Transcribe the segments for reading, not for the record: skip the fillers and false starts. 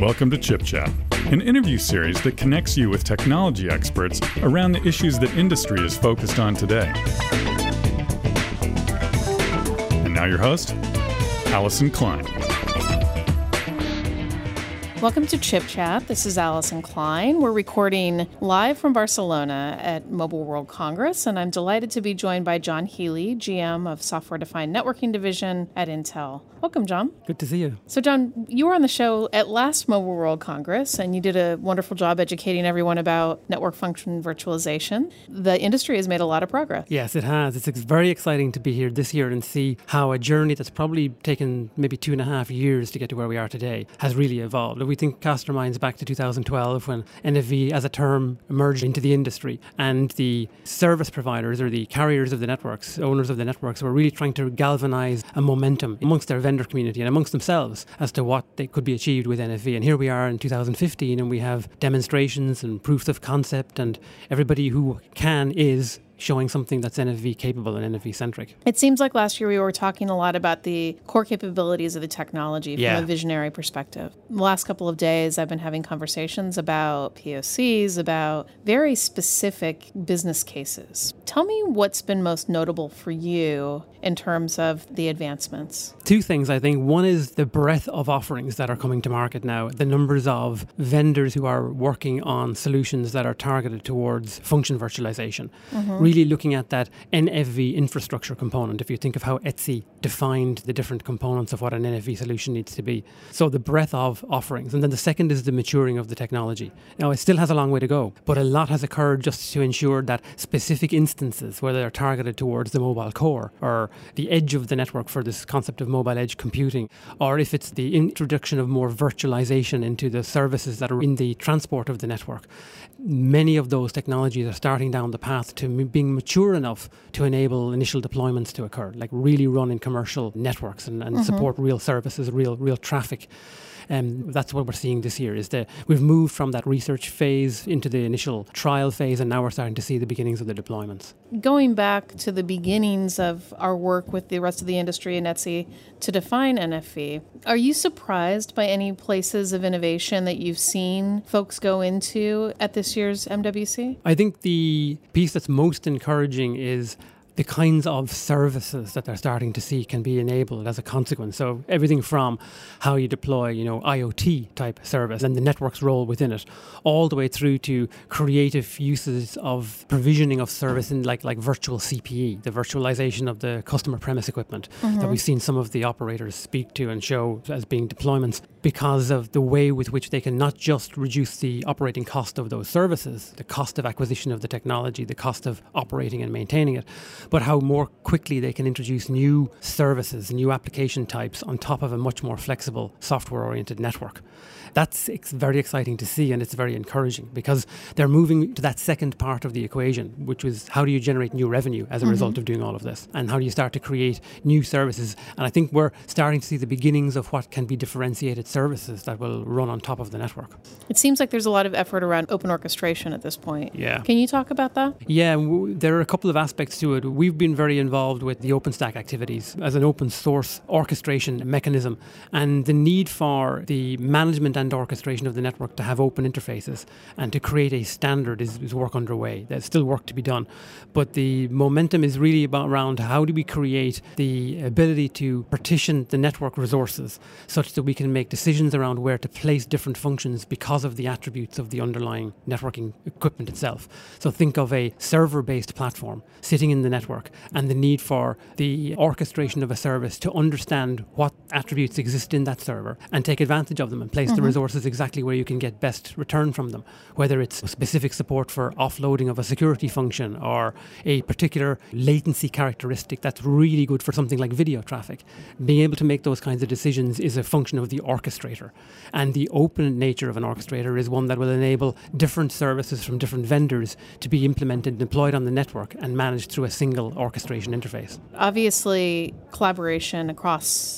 Welcome to Chip Chat, an interview series that connects you with technology experts around the issues that industry is focused on today. And now your host, Allison Klein. Welcome to Chip Chat. This is Allison Klein. We're recording live from Barcelona at Mobile World Congress, and I'm delighted to be joined by John Healy, GM of Software Defined Networking Division at Intel. Welcome, John. Good to see you. So, John, you were on the show at last Mobile World Congress, and you did a wonderful job educating everyone about network function virtualization. The industry has made a lot of progress. Yes, it has. It's very exciting to be here this year and see how a journey that's probably taken maybe 2.5 years to get to where we are today has really evolved. We think cast our minds back to 2012 when NFV as a term emerged into the industry, and the service providers or the carriers of the networks, owners of the networks, were really trying to galvanize a momentum amongst their vendor community and amongst themselves as to what they could be achieved with NFV. And here we are in 2015 and we have demonstrations and proofs of concept, and everybody who is showing something that's NFV capable and NFV centric. It seems like last year we were talking a lot about the core capabilities of the technology from a visionary perspective. The last couple of days I've been having conversations about POCs, about very specific business cases. Tell me what's been most notable for you in terms of the advancements. Two things, I think. One is the breadth of offerings that are coming to market now. The numbers of vendors who are working on solutions that are targeted towards function virtualization. Really looking at that NFV infrastructure component, if you think of how Etsy defined the different components of what an NFV solution needs to be. So the breadth of offerings. And then the second is the maturing of the technology. Now, it still has a long way to go, but a lot has occurred just to ensure that specific instances, whether they're targeted towards the mobile core or the edge of the network for this concept of mobile edge computing, or if it's the introduction of more virtualization into the services that are in the transport of the network, many of those technologies are starting down the path to being mature enough to enable initial deployments to occur, like really run in commercial networks and support real services, real traffic. That's what we're seeing this year, is that we've moved from that research phase into the initial trial phase, and now we're starting to see the beginnings of the deployments. Going back to the beginnings of our work with the rest of the industry and Etsy to define NFV, are you surprised by any places of innovation that you've seen folks go into at this year's MWC? I think the piece that's most encouraging is the kinds of services that they're starting to see can be enabled as a consequence. So everything from how you deploy, IoT type service and the network's role within it, all the way through to creative uses of provisioning of service in like virtual CPE, the virtualization of the customer premise equipment that we've seen some of the operators speak to and show as being deployments, because of the way with which they can not just reduce the operating cost of those services, the cost of acquisition of the technology, the cost of operating and maintaining it, but how more quickly they can introduce new services, new application types on top of a much more flexible software-oriented network. That's very exciting to see, and it's very encouraging because they're moving to that second part of the equation, which was how do you generate new revenue as a result of doing all of this, and how do you start to create new services. And I think we're starting to see the beginnings of what can be differentiated services that will run on top of the network. It seems like there's a lot of effort around open orchestration at this point. Yeah. Can you talk about that? Yeah, there are a couple of aspects to it. We've been very involved with the OpenStack activities as an open source orchestration mechanism, and the need for the management and orchestration of the network to have open interfaces and to create a standard is work underway. There's still work to be done, but the momentum is really around how do we create the ability to partition the network resources such that we can make decisions around where to place different functions because of the attributes of the underlying networking equipment itself. So think of a server-based platform sitting in the network and the need for the orchestration of a service to understand what attributes exist in that server and take advantage of them and place the resources exactly where you can get best return from them, whether it's specific support for offloading of a security function or a particular latency characteristic that's really good for something like video traffic. Being able to make those kinds of decisions is a function of the orchestrator. And the open nature of an orchestrator is one that will enable different services from different vendors to be implemented and deployed on the network and managed through a single orchestration interface. Obviously, collaboration across the entire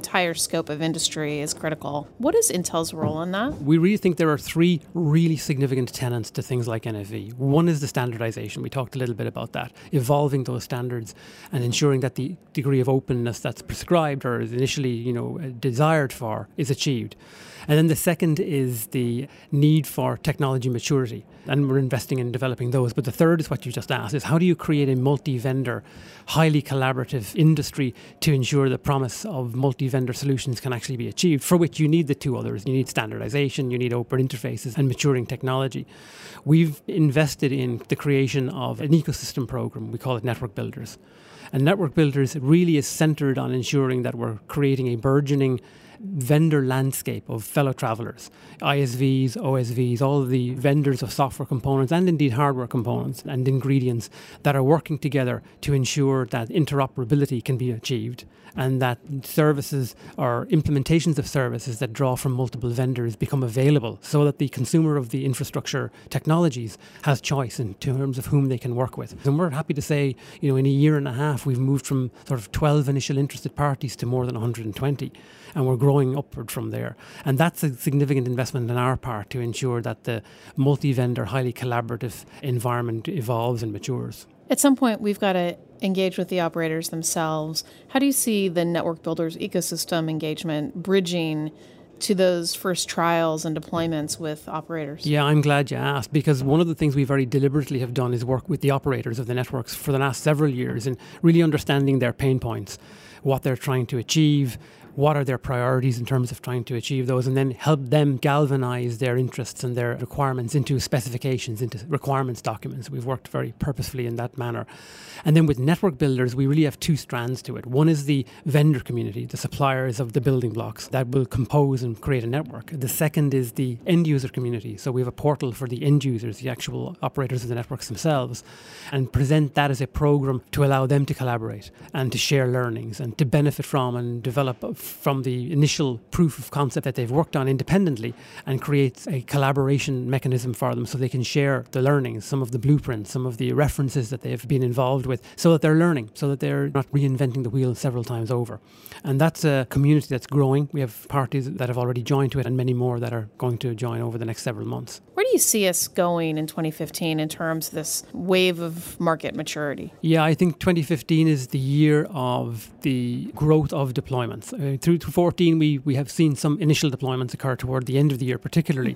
entire scope of industry is critical. What is Intel's role in that? We really think there are three really significant tenets to things like NFV. One is the standardization. We talked a little bit about that, evolving those standards and ensuring that the degree of openness that's prescribed or is initially, desired for is achieved. And then the second is the need for technology maturity, and we're investing in developing those. But the third is what you just asked, is how do you create a multi-vendor, highly collaborative industry to ensure the promise of multi-vendor solutions can actually be achieved, for which you need the two others. You need standardization, you need open interfaces and maturing technology. We've invested in the creation of an ecosystem program. We call it Network Builders. And Network Builders really is centered on ensuring that we're creating a burgeoning vendor landscape of fellow travelers, ISVs, OSVs, all of the vendors of software components and indeed hardware components and ingredients that are working together to ensure that interoperability can be achieved and that services or implementations of services that draw from multiple vendors become available so that the consumer of the infrastructure technologies has choice in terms of whom they can work with. And we're happy to say, in a year and a half, we've moved from sort of 12 initial interested parties to more than 120. And we're growing upward from there. And that's a significant investment on our part to ensure that the multi-vendor, highly collaborative environment evolves and matures. At some point, we've got to engage with the operators themselves. How do you see the Network Builders ecosystem engagement bridging to those first trials and deployments with operators? Yeah, I'm glad you asked, because one of the things we very deliberately have done is work with the operators of the networks for the last several years and really understanding their pain points, what they're trying to achieve, what are their priorities in terms of trying to achieve those, and then help them galvanize their interests and their requirements into specifications, into requirements documents. We've worked very purposefully in that manner. And then with Network Builders, we really have two strands to it. One is the vendor community, the suppliers of the building blocks that will compose and create a network. The second is the end user community. So we have a portal for the end users, the actual operators of the networks themselves, and present that as a program to allow them to collaborate and to share learnings and to benefit from and develop from the initial proof of concept that they've worked on independently and create a collaboration mechanism for them so they can share the learnings, some of the blueprints, some of the references that they've been involved with, so that they're learning, so that they're not reinventing the wheel several times over. And that's a community that's growing. We have parties that have already joined to it and many more that are going to join over the next several months. Where do you see us going in 2015 in terms of this wave of market maturity? Yeah, I think 2015 is the year of the growth of deployments. Through 2014, we have seen some initial deployments occur toward the end of the year, particularly.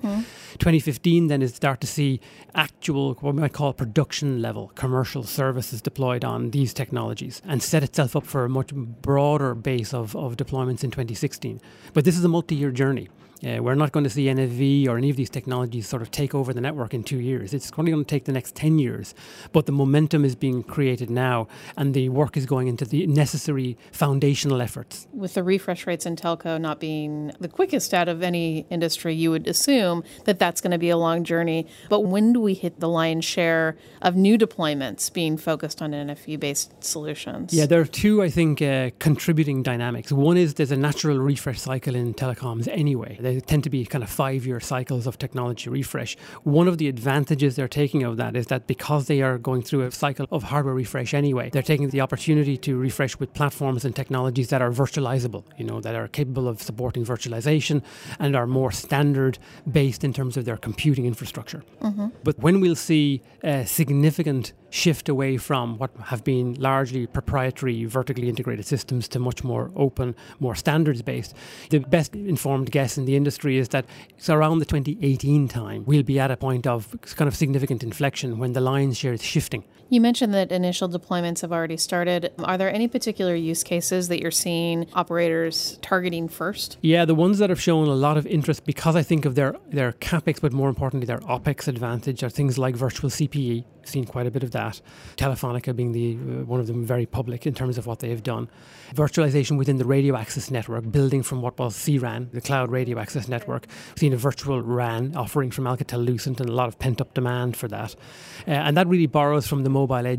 2015 then is start to see actual, what we might call production level commercial services deployed on these technologies and set itself up for a much broader base of deployments in 2016. But this is a multi-year journey. We're not going to see NFV or any of these technologies sort of take over the network in 2 years. It's only going to take the next 10 years. But the momentum is being created now, and the work is going into the necessary foundational efforts. With the refresh rates in telco not being the quickest out of any industry, you would assume that that's going to be a long journey. But when do we hit the lion's share of new deployments being focused on NFV-based solutions? Yeah, there are two, I think, contributing dynamics. One is there's a natural refresh cycle in telecoms anyway. They tend to be kind of 5-year cycles of technology refresh. One of the advantages they're taking of that is that because they are going through a cycle of hardware refresh anyway, they're taking the opportunity to refresh with platforms and technologies that are virtualizable, that are capable of supporting virtualization and are more standard based in terms of their computing infrastructure. But when we'll see a significant shift away from what have been largely proprietary, vertically integrated systems to much more open, more standards-based, the best informed guess in the industry is that it's around the 2018 time we'll be at a point of kind of significant inflection when the lion's share is shifting. You mentioned that initial deployments have already started. Are there any particular use cases that you're seeing operators targeting first? Yeah, the ones that have shown a lot of interest because I think of their CapEx, but more importantly their OpEx advantage, are things like virtual CPE. We've seen quite a bit of that. Telefonica being the one of them very public in terms of what they have done. Virtualization within the radio access network, building from what was CRAN, the Cloud Radio Access Network. We've seen a virtual RAN offering from Alcatel-Lucent and a lot of pent-up demand for that. And that really borrows from the mobile edge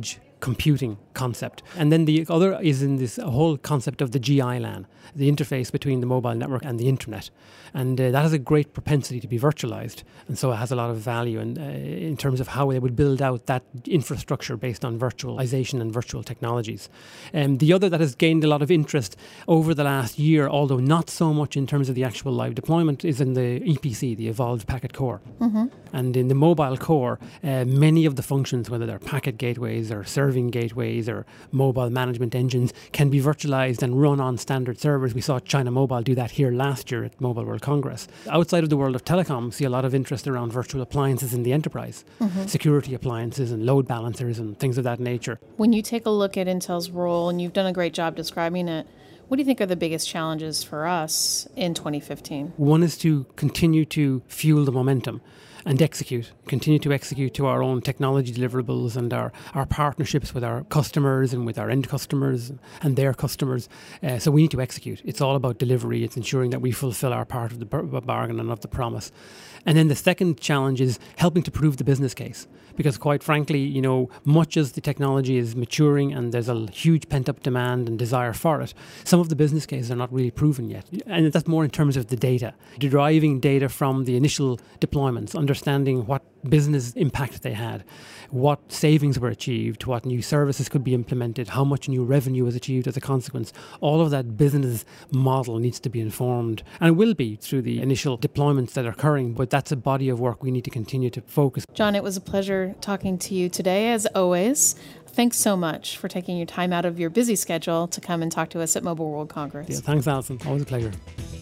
computing concept. And then the other is in this whole concept of the GI-LAN, the interface between the mobile network and the internet. And that has a great propensity to be virtualized. And so it has a lot of value in terms of how they would build out that infrastructure based on virtualization and virtual technologies. The other that has gained a lot of interest over the last year, although not so much in terms of the actual live deployment, is in the EPC, the Evolved Packet Core. Mm-hmm. And in the mobile core, many of the functions, whether they're packet gateways or serving gateways or mobile management engines, can be virtualized and run on standard servers. We saw China Mobile do that here last year at Mobile World Congress. Outside of the world of telecom, we see a lot of interest around virtual appliances in the enterprise, security appliances and load balancers and things of that nature. When you take a look at Intel's role, and you've done a great job describing it, what do you think are the biggest challenges for us in 2015? One is to continue to fuel the momentum and continue to execute to our own technology deliverables and our partnerships with our customers and with our end customers and their customers. So we need to execute. It's all about delivery. It's ensuring that we fulfill our part of the bargain and of the promise. And then the second challenge is helping to prove the business case. Because quite frankly, much as the technology is maturing and there's a huge pent-up demand and desire for it, some of the business cases are not really proven yet. And that's more in terms of the data, deriving data from the initial deployments, understanding what business impact they had, what savings were achieved, what new services could be implemented, how much new revenue was achieved as a consequence. All of that business model needs to be informed, and it will be through the initial deployments that are occurring, but that's a body of work we need to continue to focus. John, it was a pleasure talking to you today, as always. Thanks so much for taking your time out of your busy schedule to come and talk to us at Mobile World Congress. Yeah, thanks, Alison. Always a pleasure.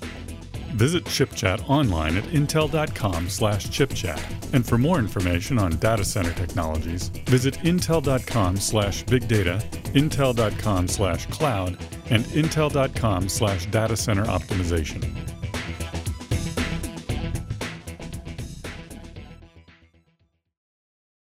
Visit ChipChat online at intel.com/chipchat. And for more information on data center technologies, visit intel.com/bigdata, intel.com/cloud, and intel.com/datacenter optimization.